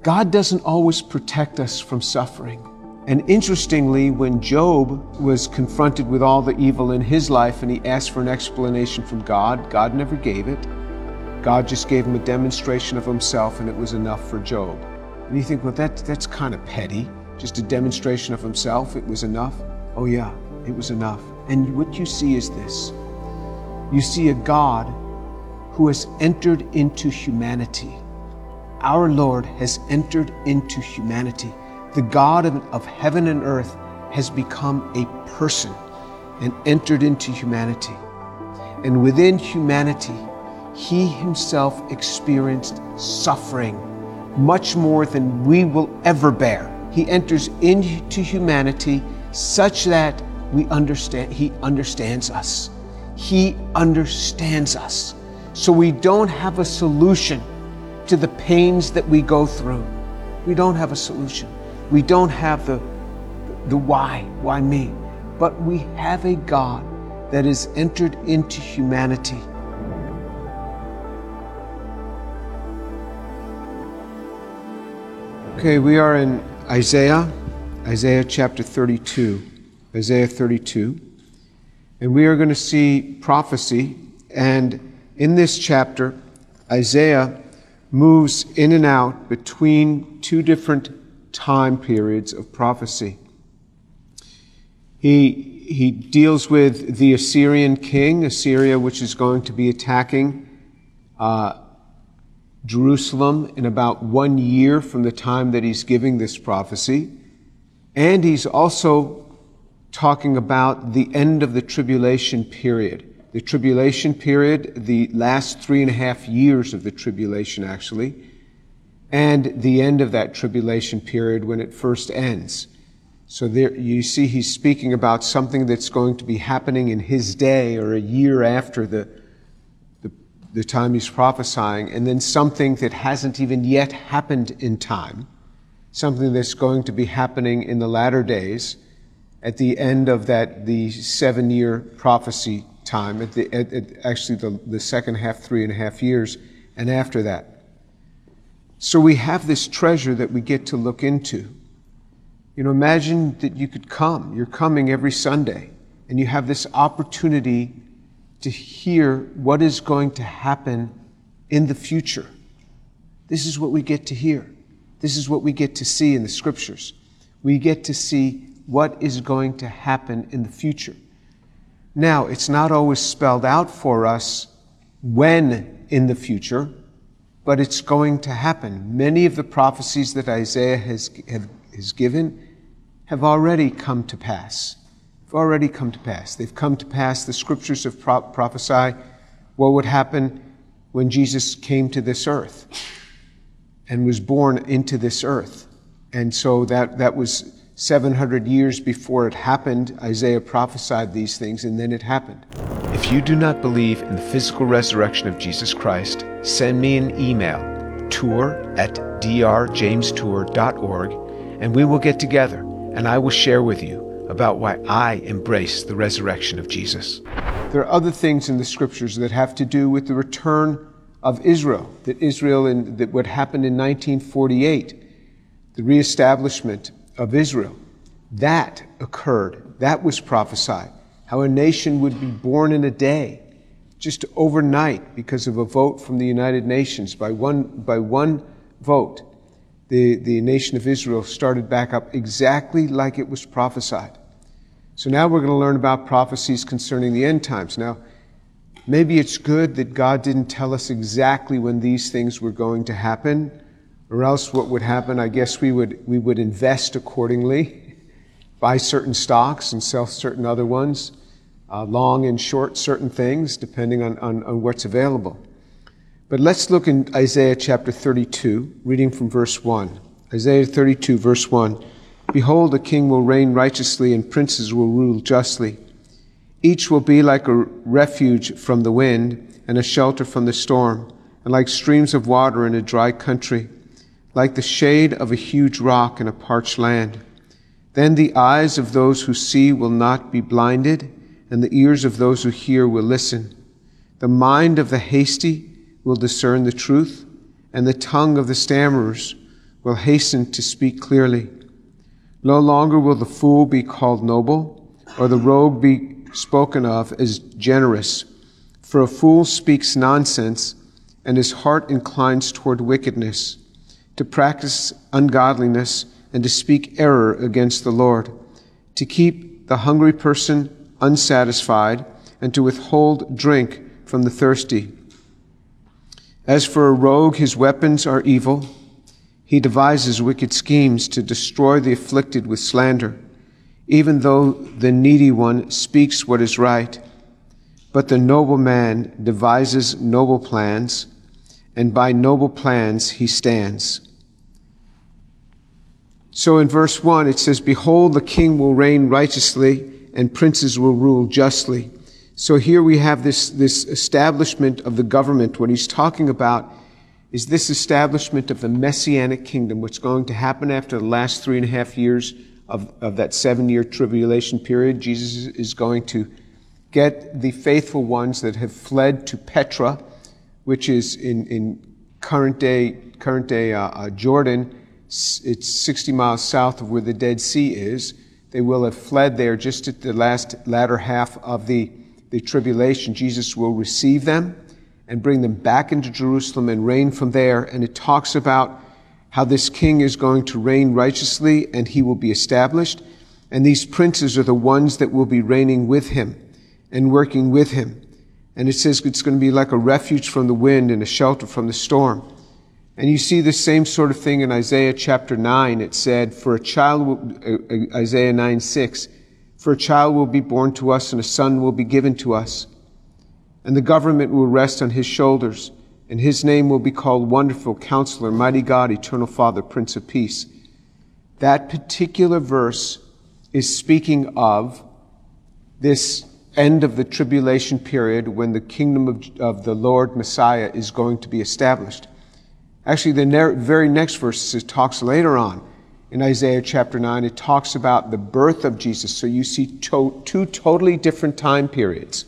God doesn't always protect us from suffering. And interestingly, when Job was confronted with all the evil in his life and he asked for an explanation from God, God never gave it. God just gave him a demonstration of himself, and it was enough for Job. And you think, well, that's kind of petty. Just a demonstration of himself, it was enough? Oh yeah, it was enough. And what you see is this. You see a God who has entered into humanity. Our Lord has entered into humanity. The God of heaven and earth has become a person and entered into humanity. And within humanity, he himself experienced suffering much more than we will ever bear. He enters into humanity such that he understands us. He understands us. So we don't have a solution to the pains that we go through. We don't have a solution. We don't have the why me? But we have a God that has entered into humanity. Okay, we are in Isaiah chapter 32, Isaiah 32. And we are going to see prophecy. And in this chapter, Isaiah moves in and out between two different time periods of prophecy. He deals with the Assyrian king, Assyria, which is going to be attacking Jerusalem in about 1 year from the time that he's giving this prophecy. And he's also talking about the end of the tribulation period. The tribulation period, the last 3.5 years of the tribulation actually, and the end of that tribulation period when it first ends. So there you see he's speaking about something that's going to be happening in his day or a year after the time he's prophesying, and then something that hasn't even yet happened in time, something that's going to be happening in the latter days at the end of the 7-year prophecy time, actually the second half, 3.5 years, and after that. So we have this treasure that we get to look into. You know, imagine that you could come. You're coming every Sunday, and you have this opportunity to hear what is going to happen in the future. This is what we get to hear. This is what we get to see in the Scriptures. We get to see what is going to happen in the future. Now, it's not always spelled out for us when in the future, but it's going to happen. Many of the prophecies that Isaiah has given have already come to pass. They've come to pass. The Scriptures have prophesied what would happen when Jesus came to this earth and was born into this earth. And so that was 700 years before it happened. Isaiah prophesied these things, and then it happened. If you do not believe in the physical resurrection of Jesus Christ, send me an email, tour@drjamestour.org, and we will get together, and I will share with you about why I embrace the resurrection of Jesus. There are other things in the Scriptures that have to do with the return of Israel, that what happened in 1948, the reestablishment of Israel. That occurred. That was prophesied. How a nation would be born in a day, just overnight, because of a vote from the United Nations. By one vote, the nation of Israel started back up exactly like it was prophesied. So now we're going to learn about prophecies concerning the end times. Now, maybe it's good that God didn't tell us exactly when these things were going to happen, or else what would happen, I guess we would invest accordingly, buy certain stocks and sell certain other ones, long and short certain things, depending on what's available. But let's look in Isaiah chapter 32, reading from verse 1. Isaiah 32, verse 1. Behold, a king will reign righteously, and princes will rule justly. Each will be like a refuge from the wind, and a shelter from the storm, and like streams of water in a dry country, like the shade of a huge rock in a parched land. Then the eyes of those who see will not be blinded, and the ears of those who hear will listen. The mind of the hasty will discern the truth, and the tongue of the stammerers will hasten to speak clearly. No longer will the fool be called noble, or the rogue be spoken of as generous. For a fool speaks nonsense, and his heart inclines toward wickedness, to practice ungodliness and to speak error against the Lord, to keep the hungry person unsatisfied, and to withhold drink from the thirsty. As for a rogue, his weapons are evil. He devises wicked schemes to destroy the afflicted with slander, even though the needy one speaks what is right. But the noble man devises noble plans, and by noble plans he stands. So in verse 1 it says, "Behold, the king will reign righteously, and princes will rule justly." So here we have this establishment of the government. What he's talking about is this establishment of the Messianic kingdom, what's going to happen after the last 3.5 years of that 7-year tribulation period. Jesus is going to get the faithful ones that have fled to Petra, which is in current day Jordan. It's 60 miles south of where the Dead Sea is. They will have fled there just at the latter half of the tribulation. Jesus will receive them and bring them back into Jerusalem and reign from there. And it talks about how this king is going to reign righteously and he will be established. And these princes are the ones that will be reigning with him and working with him. And it says it's going to be like a refuge from the wind and a shelter from the storm. And you see the same sort of thing in Isaiah chapter 9. It said, for a child, Isaiah 9:6, "For a child will be born to us, and a son will be given to us. And the government will rest on his shoulders, and his name will be called Wonderful, Counselor, Mighty God, Eternal Father, Prince of Peace." That particular verse is speaking of this end of the tribulation period when the kingdom of the Lord Messiah is going to be established. Actually, the very next verse talks later on in Isaiah chapter 9. It talks about the birth of Jesus. So you see two totally different time periods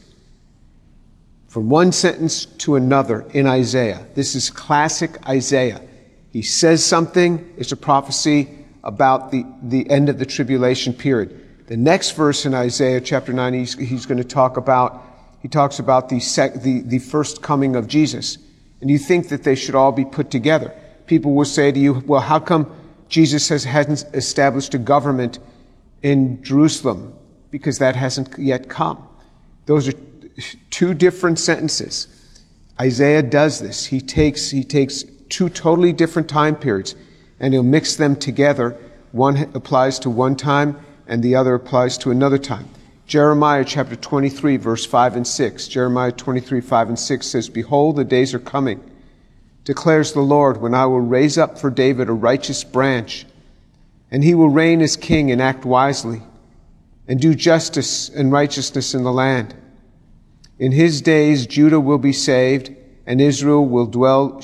from one sentence to another in Isaiah. This is classic Isaiah. He says something, it's a prophecy about the end of the tribulation period. The next verse in Isaiah chapter 9, he's going to talk about, he talks about the first coming of Jesus. And you think that they should all be put together. People will say to you, well, how come Jesus hasn't established a government in Jerusalem? Because that hasn't yet come. Those are two different sentences. Isaiah does this. He takes two totally different time periods and he'll mix them together. One applies to one time and the other applies to another time. Jeremiah chapter 23, verse 5 and 6. Jeremiah 23, 5 and 6 says, "Behold, the days are coming, declares the Lord, when I will raise up for David a righteous branch, and he will reign as king and act wisely, and do justice and righteousness in the land. In his days Judah will be saved, and Israel will dwell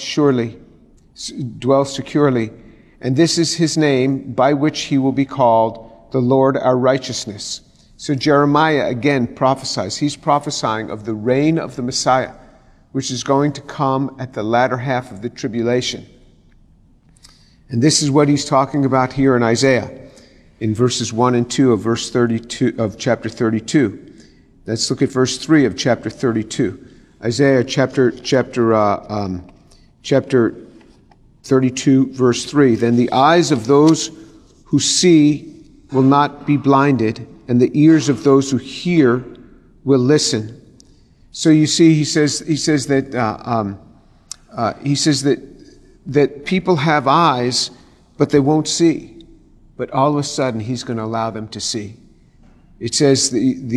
securely. And this is his name by which he will be called, the Lord our righteousness." So Jeremiah again prophesies. He's prophesying of the reign of the Messiah, which is going to come at the latter half of the tribulation. And this is what he's talking about here in Isaiah, in verses 1 and 2 of verse 32 of chapter 32. Let's look at verse 3 of chapter 32. Isaiah chapter 32, verse 3. "Then the eyes of those who see will not be blinded, and the ears of those who hear will listen." So you see, he says that people have eyes, but they won't see. But all of a sudden, he's going to allow them to see. It says,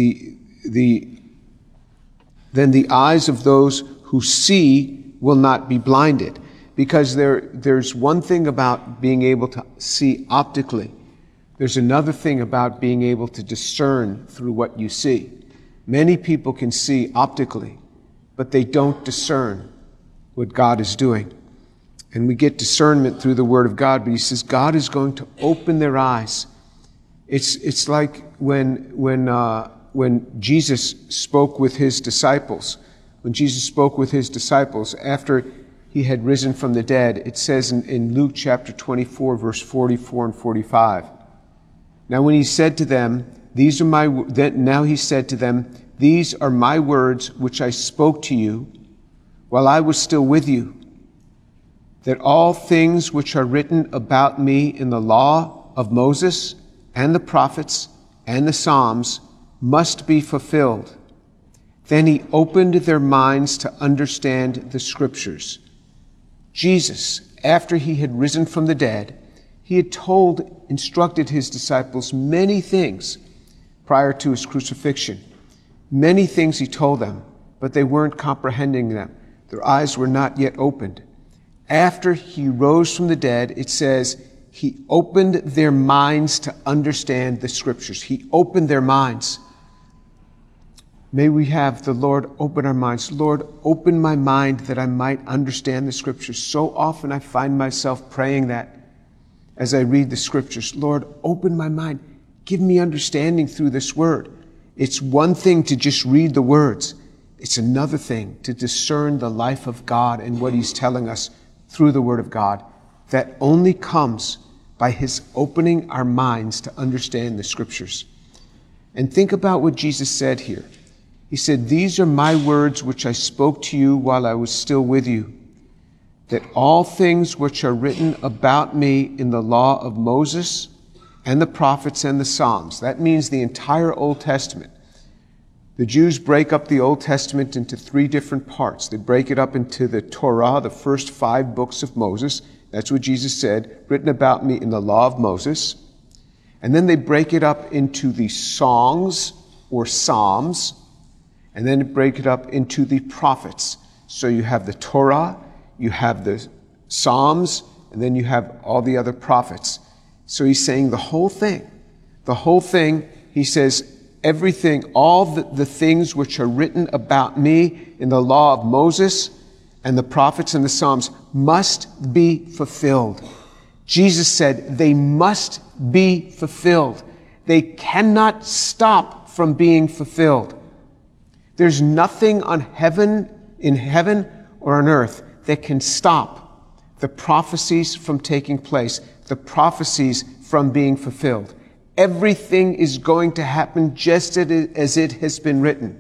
"Then the eyes of those who see will not be blinded." Because there's one thing about being able to see optically. There's another thing about being able to discern through what you see. Many people can see optically, but they don't discern what God is doing. And we get discernment through the Word of God, but he says God is going to open their eyes. It's like when Jesus spoke with his disciples. When Jesus spoke with his disciples, after he had risen from the dead, it says in Luke chapter 24, verse 44 and 45. Now when he said to them, these are my words which I spoke to you while I was still with you, that all things which are written about me in the law of Moses and the prophets and the Psalms must be fulfilled. Then he opened their minds to understand the scriptures. Jesus, after he had risen from the dead, he had instructed his disciples many things prior to his crucifixion. Many things he told them, but they weren't comprehending them. Their eyes were not yet opened. After he rose from the dead, it says, he opened their minds to understand the scriptures. He opened their minds. May we have the Lord open our minds. Lord, open my mind that I might understand the scriptures. So often I find myself praying that as I read the scriptures. Lord, open my mind. Give me understanding through this word. It's one thing to just read the words. It's another thing to discern the life of God and what he's telling us through the word of God. That only comes by his opening our minds to understand the scriptures. And think about what Jesus said here. He said, these are my words which I spoke to you while I was still with you, that all things which are written about me in the law of Moses and the prophets and the Psalms. That means the entire Old Testament. The Jews break up the Old Testament into 3 different parts. They break it up into the Torah, the first 5 books of Moses. That's what Jesus said, written about me in the law of Moses. And then they break it up into the songs or psalms, and then break it up into the prophets. So you have the Torah, you have the Psalms, and then you have all the other prophets. So he's saying the whole thing, he says, everything, all the things which are written about me in the law of Moses and the prophets and the Psalms must be fulfilled. Jesus said they must be fulfilled. They cannot stop from being fulfilled. There's nothing in heaven or on earth that can stop the prophecies from taking place, the prophecies from being fulfilled. Everything is going to happen just as it has been written.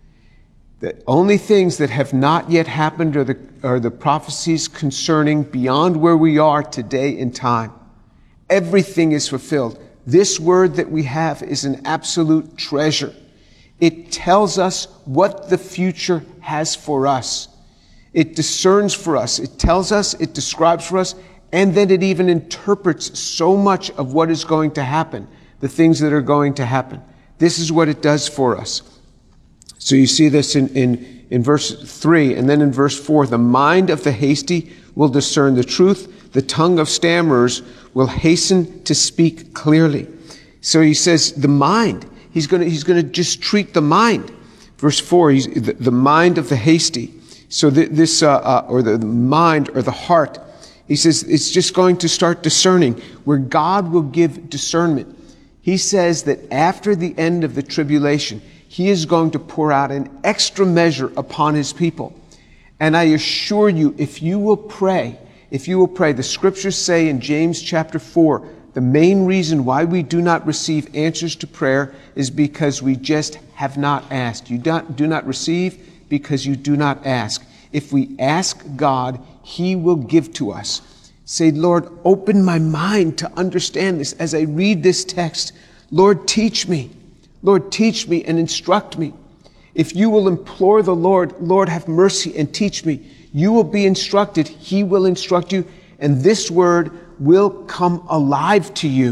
The only things that have not yet happened are the prophecies concerning beyond where we are today in time. Everything is fulfilled. This word that we have is an absolute treasure. It tells us what the future has for us. It discerns for us. It tells us, it describes for us, and then it even interprets so much of what is going to happen, the things that are going to happen. This is what it does for us. So you see this in verse 3, and then in verse 4, the mind of the hasty will discern the truth. The tongue of stammerers will hasten to speak clearly. So he says the mind. He's going to just treat the mind. Verse 4, the mind of the hasty. So or the mind or the heart, he says it's just going to start discerning, where God will give discernment. He says that after the end of the tribulation, he is going to pour out an extra measure upon his people. And I assure you, if you will pray, the scriptures say in James chapter 4, the main reason why we do not receive answers to prayer is because we just have not asked. You do not receive because you do not ask. If we ask God, he will give to us. Say, Lord, open my mind to understand this. As I read this text, Lord, teach me. Lord, teach me and instruct me. If you will implore the Lord, Lord, have mercy and teach me, you will be instructed. He will instruct you, and this word will come alive to you.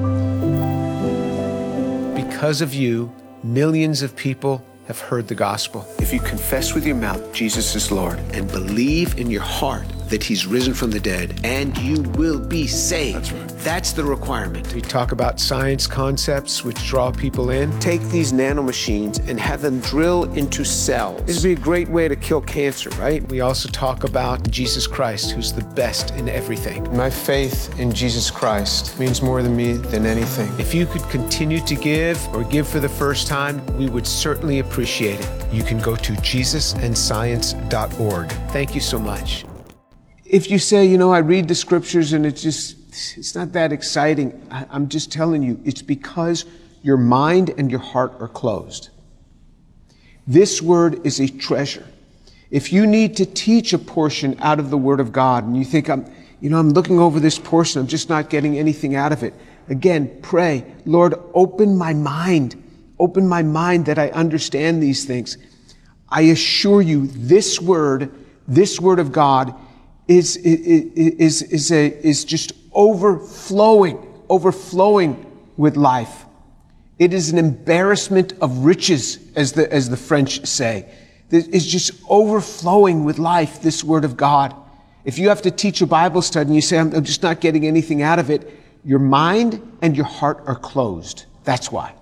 Because of you, millions of people have heard the gospel. If you confess with your mouth Jesus is Lord and believe in your heart that he's risen from the dead, and you will be saved. That's right. That's the requirement. We talk about science concepts which draw people in. Take these nanomachines and have them drill into cells. This would be a great way to kill cancer, right? We also talk about Jesus Christ, who's the best in everything. My faith in Jesus Christ means more to me than anything. If you could continue to give or give for the first time, we would certainly appreciate it. You can go to jesusandscience.org. Thank you so much. If you say, you know, I read the scriptures and it's not that exciting, I'm just telling you, it's because your mind and your heart are closed. This word is a treasure. If you need to teach a portion out of the Word of God and you think, I'm looking over this portion, I'm just not getting anything out of it. Again, pray, Lord, open my mind that I understand these things. I assure you, this word of God is just overflowing with life. It is an embarrassment of riches, as the French say. It's just overflowing with life, this Word of God. If you have to teach a Bible study and you say, I'm just not getting anything out of it, your mind and your heart are closed. That's why.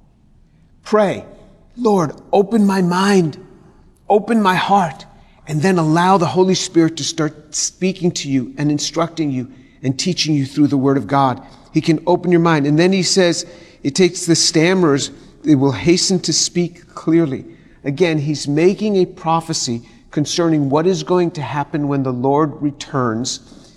Pray, Lord, open my mind, open my heart, and then allow the Holy Spirit to start speaking to you and instructing you and teaching you through the Word of God. He can open your mind. And then he says, it takes the stammerers, they will hasten to speak clearly. Again, he's making a prophecy concerning what is going to happen when the Lord returns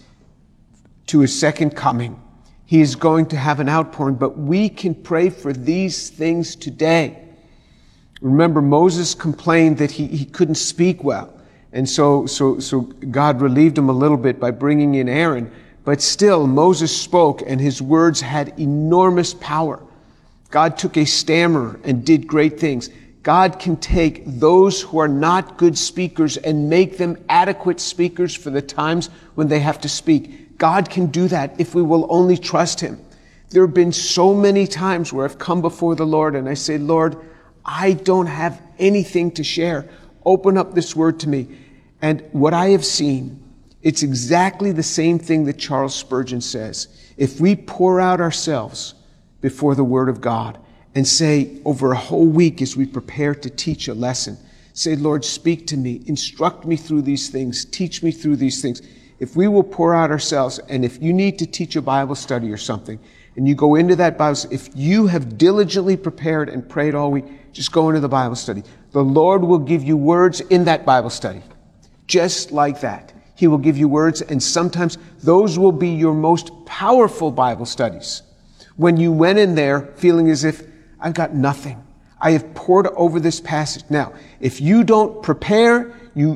to his second coming. He is going to have an outpouring, but we can pray for these things today. Remember, Moses complained that he couldn't speak well. And so God relieved him a little bit by bringing in Aaron. But still, Moses spoke and his words had enormous power. God took a stammerer and did great things. God can take those who are not good speakers and make them adequate speakers for the times when they have to speak. God can do that if we will only trust him. There have been so many times where I've come before the Lord and I say, Lord, I don't have anything to share. Open up this word to me. And what I have seen, it's exactly the same thing that Charles Spurgeon says. If we pour out ourselves before the Word of God and say over a whole week as we prepare to teach a lesson, say, Lord, speak to me, instruct me through these things, teach me through these things. If we will pour out ourselves, and if you need to teach a Bible study or something, and you go into that Bible study, if you have diligently prepared and prayed all week, just go into the Bible study. The Lord will give you words in that Bible study. Just like that. He will give you words, and sometimes those will be your most powerful Bible studies. When you went in there feeling as if, I've got nothing. I have poured over this passage. Now, if you don't prepare,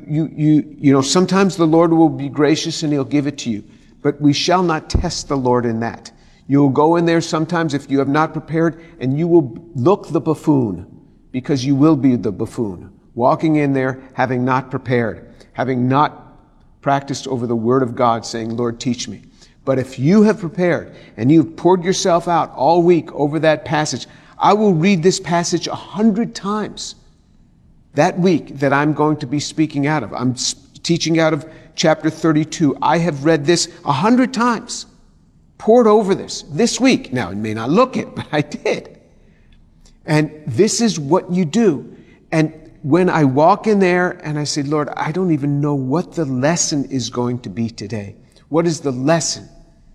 sometimes the Lord will be gracious and he'll give it to you. But we shall not test the Lord in that. You'll go in there sometimes if you have not prepared, and you will look the buffoon, because you will be the buffoon, walking in there having not prepared, having not practiced over the Word of God, saying, Lord, teach me. But if you have prepared and you've poured yourself out all week over that passage, I will read this passage 100 times that week that I'm going to be speaking out of. I'm teaching out of chapter 32. I have read this 100 times, poured over this week. Now, it may not look it, but I did. And this is what you do. And when I walk in there and I say, Lord, I don't even know what the lesson is going to be today. What is the lesson?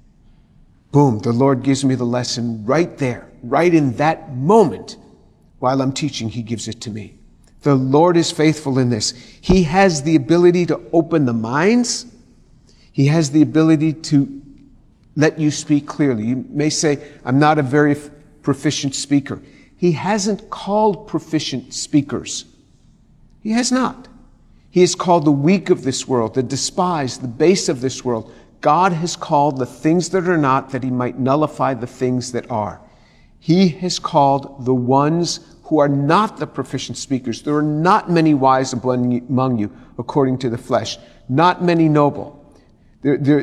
Boom, the Lord gives me the lesson right there, right in that moment. While I'm teaching, he gives it to me. The Lord is faithful in this. He has the ability to open the minds. He has the ability to let you speak clearly. You may say, I'm not a very proficient speaker. He hasn't called proficient speakers. He has not. He has called the weak of this world, the despised, the base of this world. God has called the things that are not, that he might nullify the things that are. He has called the ones who are not the proficient speakers. There are not many wise among you, according to the flesh. Not many noble. They're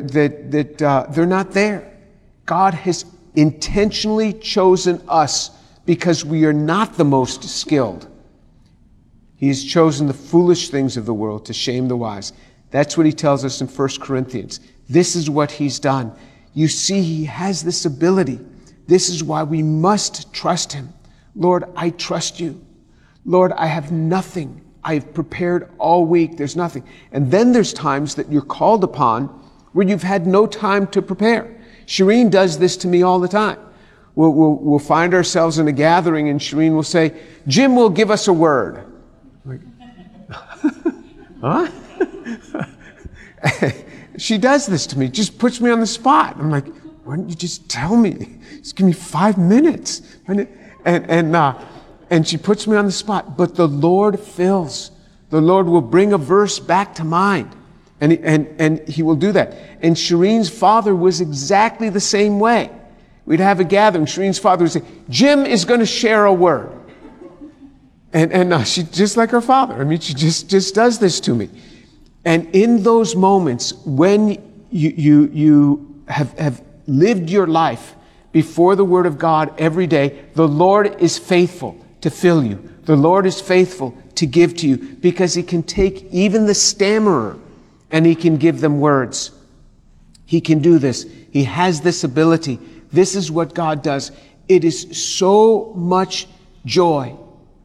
not there. God has intentionally chosen us because we are not the most skilled. He has chosen the foolish things of the world to shame the wise. That's what he tells us in 1 Corinthians. This is what he's done. You see, he has this ability. This is why we must trust him. Lord, I trust you. Lord, I have nothing. I have prepared all week. There's nothing. And then there's times that you're called upon where you've had no time to prepare. Shireen does this to me all the time. We'll find ourselves in a gathering and Shireen will say, Jim will give us a word. I'm like, huh? She does this to me, just puts me on the spot. I'm like, why don't you just tell me? Just give me 5 minutes. And she puts me on the spot. But the Lord fills. The Lord will bring a verse back to mind. And He will do that. And Shireen's father was exactly the same way. We'd have a gathering. Shireen's father would say, Jim is going to share a word. And she, just like her father, I mean, she just does this to me. And in those moments, when you have lived your life before the Word of God every day, the Lord is faithful to fill you. The Lord is faithful to give to you, because He can take even the stammerer and He can give them words. He can do this. He has this ability. This is what God does. It is so much joy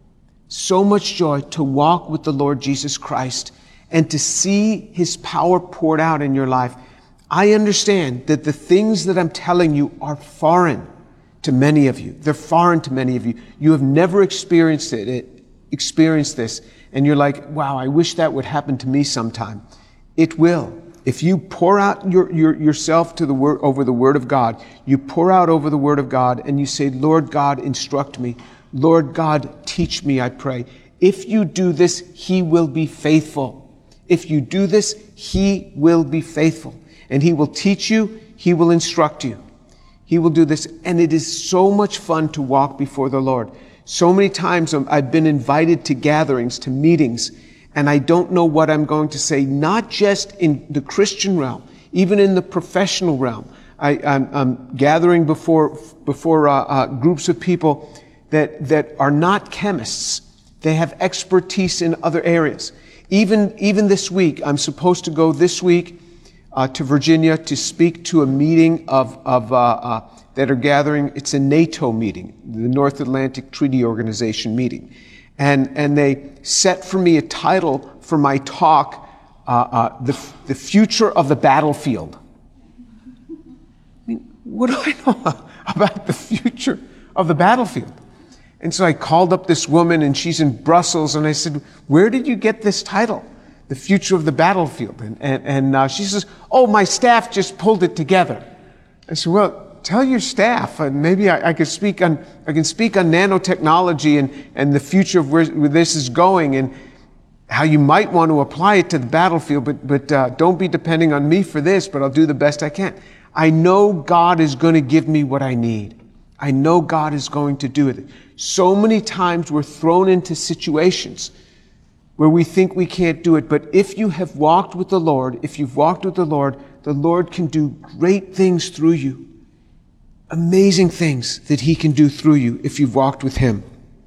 to walk with the Lord Jesus Christ and to see His power poured out in your life. I understand that the things that I'm telling you are foreign to many of you. They're foreign to many of you. You have never experienced this, and you're like, wow, I wish that would happen to me sometime. It will. If you pour out yourself to the word, over the Word of God, you pour out over the Word of God and you say, Lord God, instruct me. Lord God, teach me, I pray. If you do this, He will be faithful. If you do this, He will be faithful. And He will teach you, He will instruct you. He will do this. And it is so much fun to walk before the Lord. So many times I've been invited to gatherings, to meetings, and I don't know what I'm going to say, not just in the Christian realm, even in the professional realm. I'm gathering before groups of people that are not chemists. They have expertise in other areas. Even this week, I'm supposed to go this week to Virginia to speak to a meeting that are gathering. It's a NATO meeting, the North Atlantic Treaty Organization meeting. And they set for me a title for my talk, the future of the battlefield. I mean, what do I know about the future of the battlefield? And so I called up this woman, and she's in Brussels, and I said, where did you get this title, the future of the battlefield? And she says, oh, my staff just pulled it together. I said, well, tell your staff, and maybe I can speak on nanotechnology and the future of where this is going, and how you might want to apply it to the battlefield, but don't be depending on me for this, but I'll do the best I can. I know God is going to give me what I need. I know God is going to do it. So many times we're thrown into situations where we think we can't do it, but if you have walked with the Lord, the Lord can do great things through you. Amazing things that He can do through you if you've walked with Him.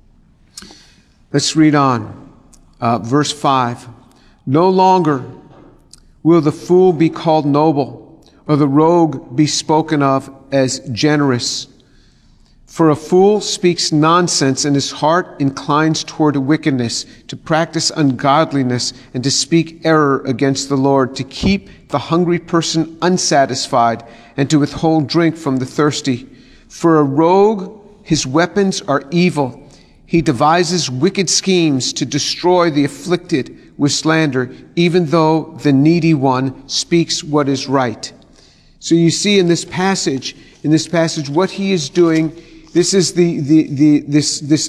Let's read on. Verse 5. No longer will the fool be called noble, or the rogue be spoken of as generous. For a fool speaks nonsense, and his heart inclines toward wickedness, to practice ungodliness, and to speak error against the Lord, to keep the hungry person unsatisfied, and to withhold drink from the thirsty. For a rogue, his weapons are evil. He devises wicked schemes to destroy the afflicted with slander, even though the needy one speaks what is right. So you see in this passage, what he is doing. This is this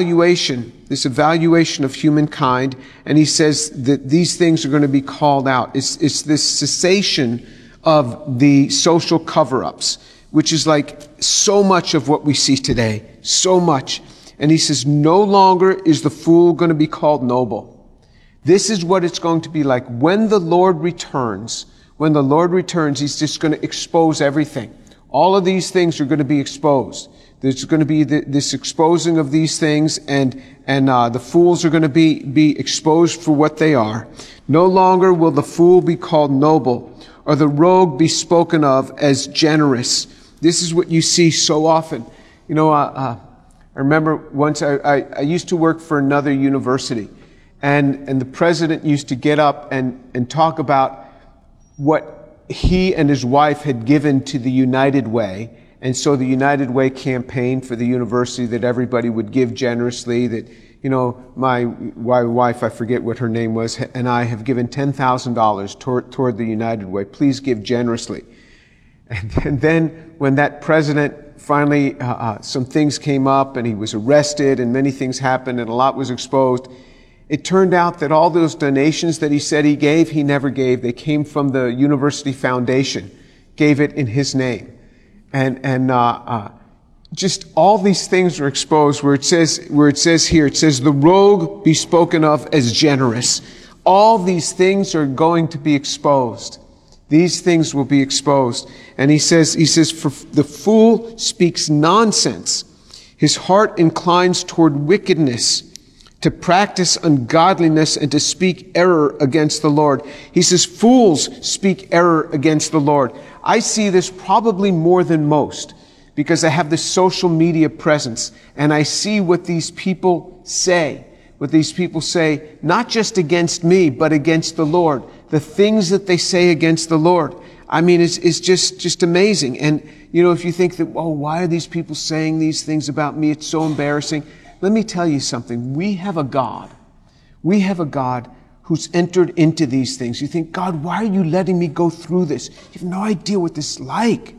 evaluation of humankind, and he says that these things are going to be called out. It's this cessation of the social cover-ups, which is like so much of what we see today, so much. And he says, no longer is the fool going to be called noble. This is what it's going to be like when the Lord returns. When the Lord returns, He's just going to expose everything. All of these things are going to be exposed. There's going to be this exposing of these things, and the fools are going to be exposed for what they are. No longer will the fool be called noble, or the rogue be spoken of as generous. This is what you see so often. You know, I remember once I used to work for another university, and the president used to get up and talk about what he and his wife had given to the United Way. And so the United Way campaigned for the university that everybody would give generously, that, you know, my wife, I forget what her name was, and I have given $10,000 toward the United Way. Please give generously. And then when that president finally, some things came up and he was arrested and many things happened and a lot was exposed, it turned out that all those donations that he said he gave, he never gave. They came from the University Foundation, gave it in his name. And just all these things are exposed where it says here, it says the rogue be spoken of as generous. All these things are going to be exposed. These things will be exposed. And he says, for the fool speaks nonsense. His heart inclines toward wickedness, to practice ungodliness and to speak error against the Lord. He says, fools speak error against the Lord. I see this probably more than most, because I have this social media presence and I see what these people say. What these people say, not just against me, but against the Lord. The things that they say against the Lord. I mean, it's just amazing. And, you know, if you think that, oh, why are these people saying these things about me? It's so embarrassing. Let me tell you something. We have a God. We have a God who's entered into these things. You think, God, why are you letting me go through this? You have no idea what this is like.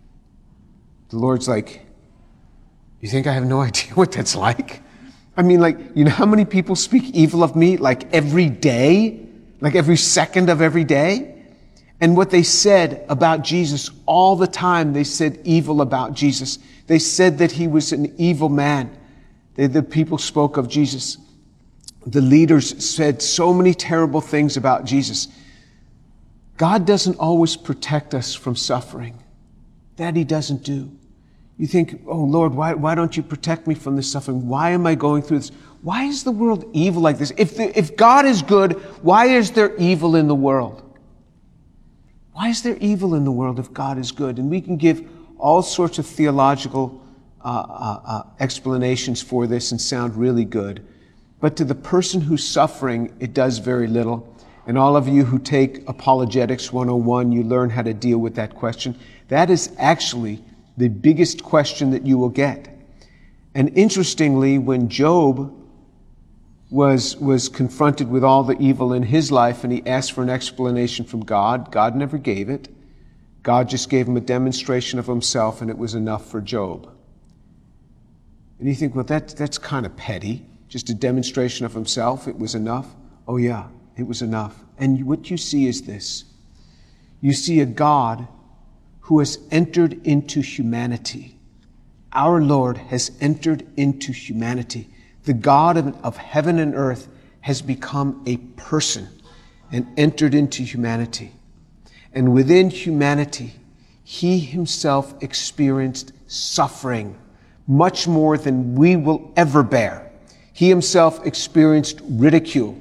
The Lord's like, you think I have no idea what that's like? I mean, like, you know how many people speak evil of me, like every day? Like every second of every day? And what they said about Jesus all the time, they said evil about Jesus. They said that he was an evil man. The people spoke of Jesus. The leaders said so many terrible things about Jesus. God doesn't always protect us from suffering. That he doesn't do. You think, oh Lord, why don't you protect me from this suffering? Why am I going through this? Why is the world evil like this? If God is good, why is there evil in the world? Why is there evil in the world if God is good? And we can give all sorts of theological explanations for this and sound really good. But to the person who's suffering, it does very little. And all of you who take Apologetics 101, you learn how to deal with that question. That is actually the biggest question that you will get. And interestingly, when Job was confronted with all the evil in his life and he asked for an explanation from God, God never gave it. God just gave him a demonstration of himself, and it was enough for Job. And you think, well, that's kind of petty. Just a demonstration of himself, it was enough? Oh yeah, it was enough. And what you see is this. You see a God who has entered into humanity. Our Lord has entered into humanity. The God of heaven and earth has become a person and entered into humanity. And within humanity, he himself experienced suffering much more than we will ever bear. He himself experienced ridicule.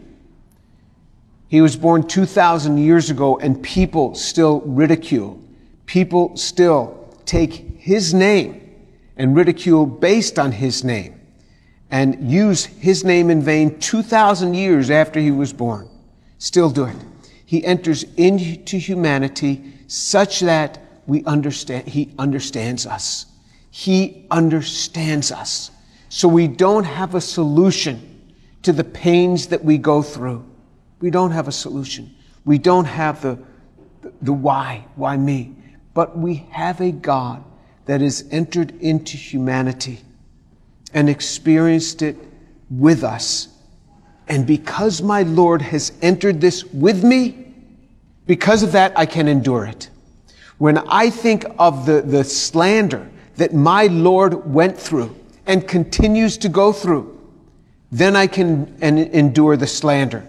He was born 2,000 years ago, and people still ridicule. People still take his name and ridicule based on his name and use his name in vain 2,000 years after he was born. Still do it. He enters into humanity such that he understands us. He understands us. So we don't have a solution to the pains that we go through. We don't have a solution. We don't have the why me? But we have a God that has entered into humanity and experienced it with us. And because my Lord has entered this with me, because of that, I can endure it. When I think of the slander that my Lord went through and continues to go through, then I can endure the slander.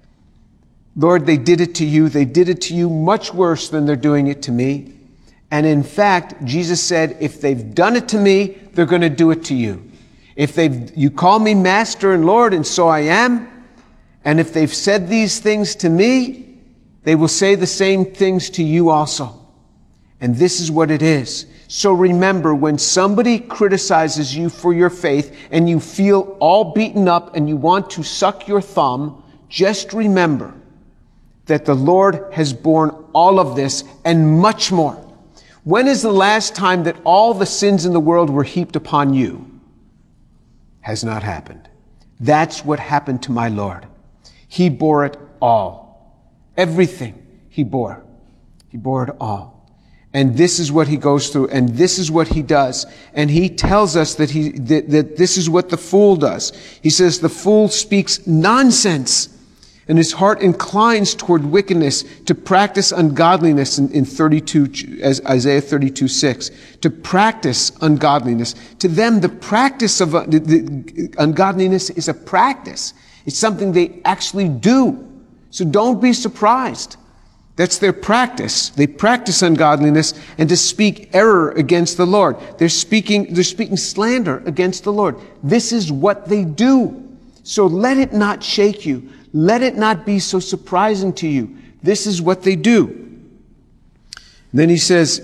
Lord, they did it to you. They did it to you much worse than they're doing it to me. And in fact, Jesus said, if they've done it to me, they're going to do it to you. If you call me Master and Lord, and so I am, and if they've said these things to me, they will say the same things to you also. And this is what it is. So remember, when somebody criticizes you for your faith and you feel all beaten up and you want to suck your thumb, just remember that the Lord has borne all of this and much more. When is the last time that all the sins in the world were heaped upon you? Has not happened. That's what happened to my Lord. He bore it all. Everything he bore. He bore it all. And this is what he goes through, and this is what he does. And he tells us that that this is what the fool does. He says the fool speaks nonsense, and his heart inclines toward wickedness, to practice ungodliness in 32, as Isaiah 32:6. To practice ungodliness. To them, the practice of the ungodliness is a practice. It's something they actually do. So don't be surprised. That's their practice. They practice ungodliness and to speak error against the Lord. They're speaking slander against the Lord. This is what they do. So let it not shake you. Let it not be so surprising to you. This is what they do. Then he says,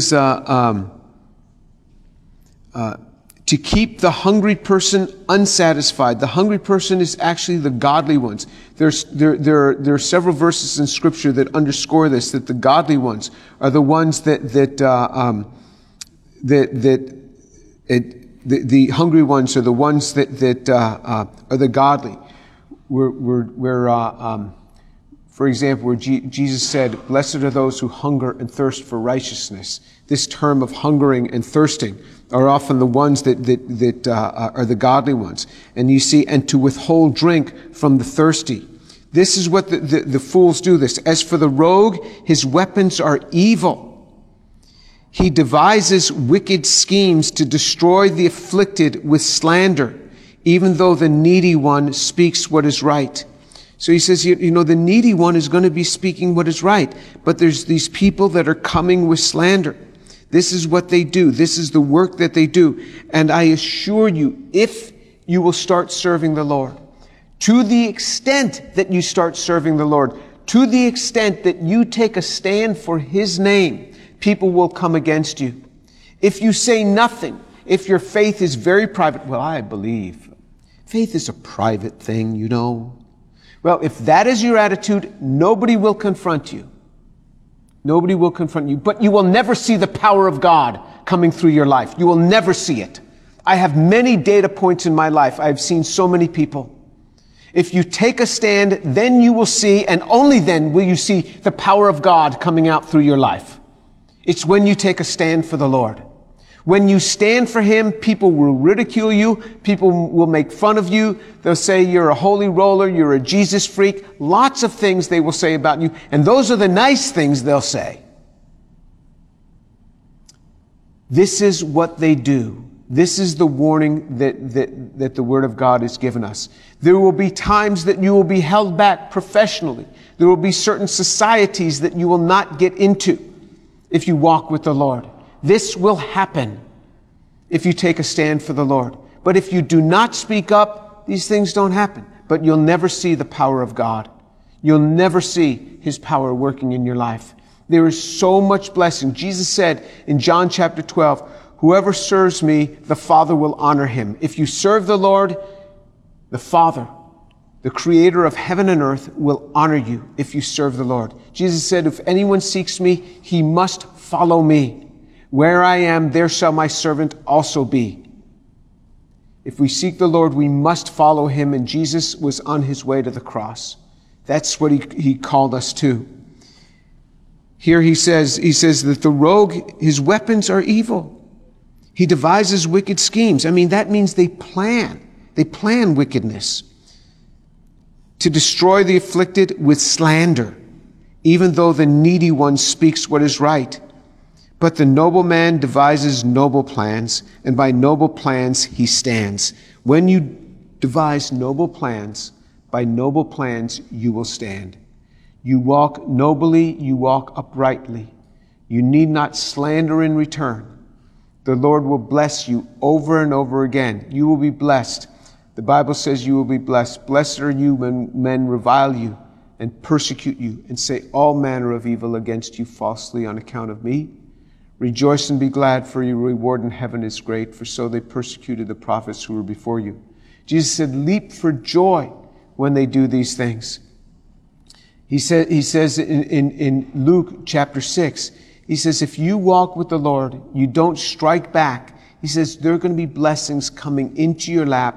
to keep the hungry person unsatisfied. The hungry person is actually the godly ones. There are several verses in Scripture that underscore this, that the godly ones are the ones the hungry ones are the ones that are the godly. For example, where Jesus said, "Blessed are those who hunger and thirst for righteousness." This term of hungering and thirsting are often the ones that are the godly ones. And you see, and to withhold drink from the thirsty. This is what the fools do this. As for the rogue, his weapons are evil. He devises wicked schemes to destroy the afflicted with slander, even though the needy one speaks what is right. So he says, the needy one is going to be speaking what is right. But there's these people that are coming with slander. This is what they do. This is the work that they do. And I assure you, if you will start serving the Lord, to the extent that you start serving the Lord, to the extent that you take a stand for His name, people will come against you. If you say nothing, if your faith is very private, well, I believe. Faith is a private thing, you know. Well, if that is your attitude, nobody will confront you. Nobody will confront you, but you will never see the power of God coming through your life. You will never see it. I have many data points in my life. I've seen so many people. If you take a stand, then you will see, and only then will you see the power of God coming out through your life. It's when you take a stand for the Lord. When you stand for Him, people will ridicule you. People will make fun of you. They'll say you're a holy roller, you're a Jesus freak. Lots of things they will say about you. And those are the nice things they'll say. This is what they do. This is the warning that the Word of God has given us. There will be times that you will be held back professionally. There will be certain societies that you will not get into if you walk with the Lord. This will happen if you take a stand for the Lord. But if you do not speak up, these things don't happen. But you'll never see the power of God. You'll never see His power working in your life. There is so much blessing. Jesus said in John chapter 12, "Whoever serves me, the Father will honor him." If you serve the Lord, the Father, the Creator of heaven and earth, will honor you if you serve the Lord. Jesus said, "If anyone seeks me, he must follow me. Where I am, there shall my servant also be." If we seek the Lord, we must follow Him, and Jesus was on His way to the cross. That's what He called us to. Here he says that the rogue, his weapons are evil. He devises wicked schemes. I mean, that means they plan wickedness to destroy the afflicted with slander, even though the needy one speaks what is right. But the noble man devises noble plans, and by noble plans he stands. When you devise noble plans, by noble plans you will stand. You walk nobly, you walk uprightly. You need not slander in return. The Lord will bless you over and over again. You will be blessed. The Bible says you will be blessed. Blessed are you when men revile you and persecute you and say all manner of evil against you falsely on account of me. Rejoice and be glad, for your reward in heaven is great, for so they persecuted the prophets who were before you. Jesus said, leap for joy when they do these things. He says in Luke chapter 6, he says, if you walk with the Lord, you don't strike back. He says, there are going to be blessings coming into your lap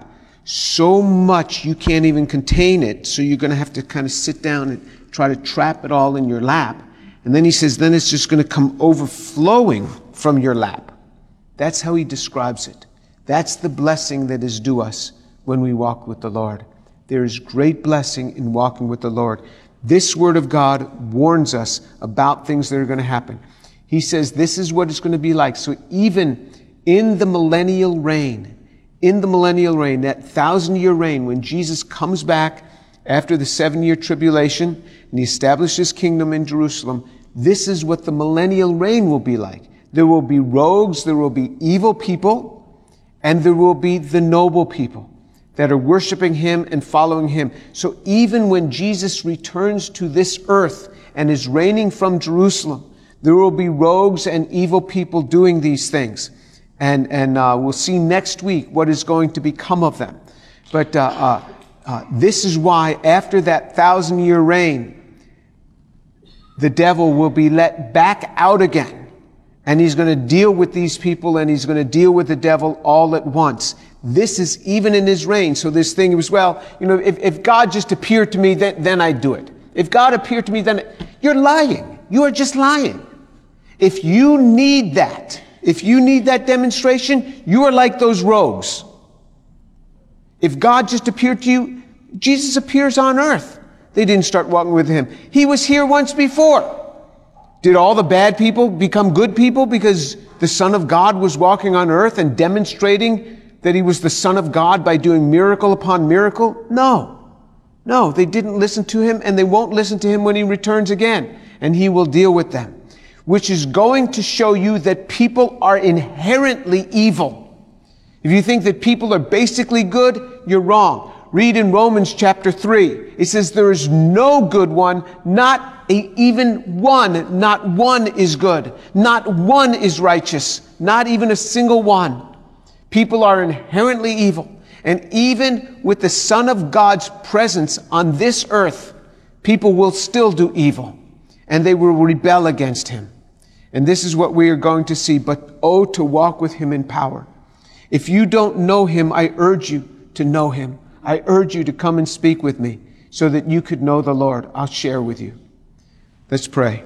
so much you can't even contain it, so you're going to have to kind of sit down and try to trap it all in your lap. And then he says, then it's just going to come overflowing from your lap. That's how he describes it. That's the blessing that is due us when we walk with the Lord. There is great blessing in walking with the Lord. This word of God warns us about things that are going to happen. He says this is what it's going to be like. So even in the millennial reign, that 1,000-year reign, when Jesus comes back after the 7-year tribulation and he establishes his kingdom in Jerusalem, this is what the millennial reign will be like. There will be rogues, there will be evil people, and there will be the noble people that are worshiping him and following him. So even when Jesus returns to this earth and is reigning from Jerusalem, there will be rogues and evil people doing these things. And we'll see next week what is going to become of them. But this is why after that 1,000-year reign, the devil will be let back out again. And he's going to deal with these people, and he's going to deal with the devil all at once. This is even in his reign. So this thing was, well, if God just appeared to me, then I'd do it. If God appeared to me, then you're lying. You are just lying. If you need that demonstration, you are like those rogues. If God just appeared to you, Jesus appears on earth. They didn't start walking with him. He was here once before. Did all the bad people become good people because the Son of God was walking on earth and demonstrating that he was the Son of God by doing miracle upon miracle? No, they didn't listen to him, and they won't listen to him when he returns again, and he will deal with them, which is going to show you that people are inherently evil. If you think that people are basically good, you're wrong. Read in Romans chapter 3. It says there is no good one, not even one. Not one is good. Not one is righteous. Not even a single one. People are inherently evil. And even with the Son of God's presence on this earth, people will still do evil. And they will rebel against him. And this is what we are going to see. But oh, to walk with him in power. If you don't know him, I urge you to know him. I urge you to come and speak with me so that you could know the Lord. I'll share with you. Let's pray.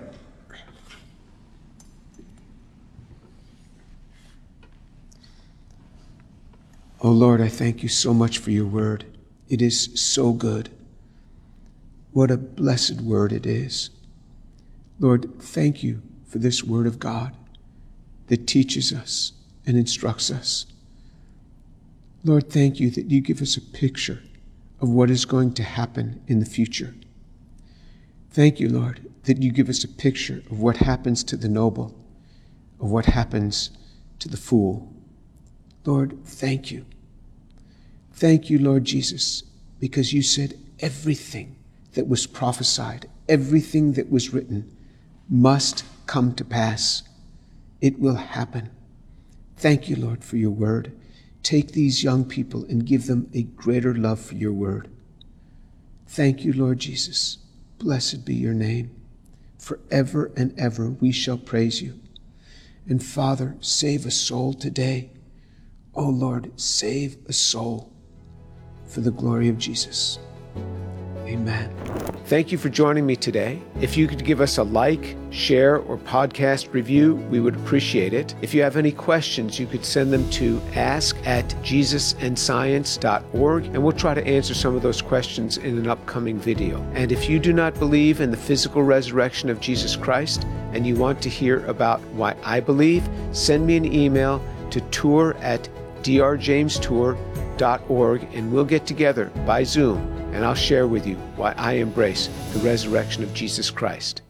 Oh Lord, I thank you so much for your word. It is so good. What a blessed word it is. Lord, thank you for this word of God that teaches us and instructs us. Lord, thank you that you give us a picture of what is going to happen in the future. Thank you, Lord, that you give us a picture of what happens to the noble, of what happens to the fool. Lord, thank you. Thank you, Lord Jesus, because you said everything that was prophesied, everything that was written must come to pass. It will happen. Thank you, Lord, for your word. Take these young people and give them a greater love for your word. Thank you, Lord Jesus. Blessed be your name. Forever and ever we shall praise you. And Father, save a soul today. Oh Lord, save a soul for the glory of Jesus. Amen. Thank you for joining me today. If you could give us a like, share, or podcast review, we would appreciate it. If you have any questions, you could send them to ask@jesusandscience.org, and we'll try to answer some of those questions in an upcoming video. And if you do not believe in the physical resurrection of Jesus Christ, and you want to hear about why I believe, send me an email to tour@drjamestour.org, and we'll get together by Zoom, and I'll share with you why I embrace the resurrection of Jesus Christ.